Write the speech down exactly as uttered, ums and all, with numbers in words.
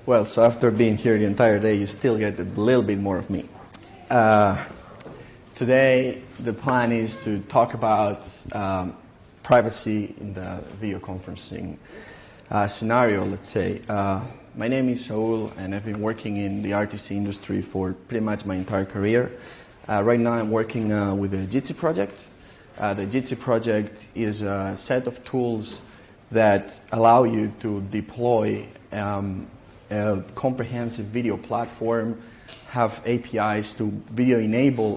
Well, so after being here the entire day, you still get a little bit more of me. Uh, today, the plan is to talk about um, privacy in the video conferencing uh, scenario, let's say. Uh, my name is Saul, and I've been working in the R T C industry for pretty much my entire career. Uh, right now, I'm working uh, with the Jitsi project. Uh, the Jitsi project is a set of tools that allow you to deploy um, a comprehensive video platform, have A P Is to video enable